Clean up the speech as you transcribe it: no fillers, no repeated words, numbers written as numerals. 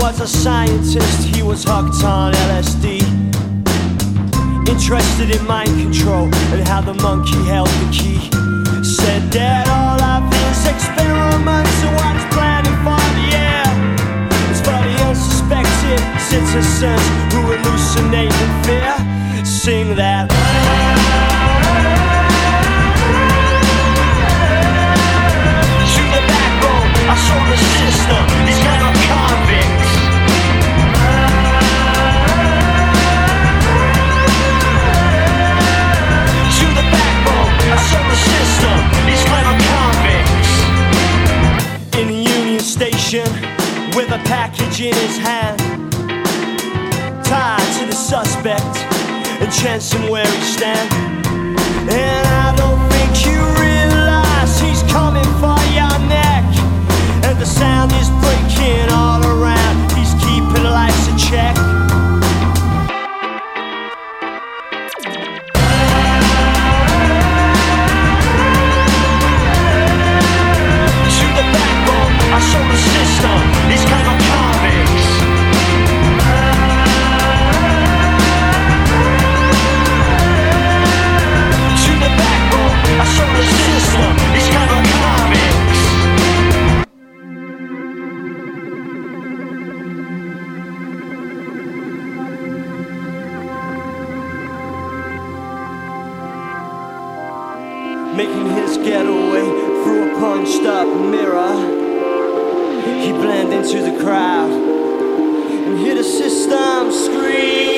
was a scientist, he was hooked on LSD. Interested in mind control and how the monkey held the key. Said that all of his experiments are what's planning for the air. It's for the unsuspected citizens who hallucinate in fear. Sing that. To the backbone, I saw the system, these men are convicts. To the backbone, I saw the system, these men are convicts. In the Union Station, with a package in his hand, tied to the suspect and chancing where he stands. And I don't think you realize he's coming for your neck. And the sound is breaking all around. He's keeping lights in check. To the backbone, I saw the system. These kind of convicts. To the backbone, I saw the system. These kind of convicts. Making his getaway through a punched up mirror, he blended into the crowd and hear the system scream.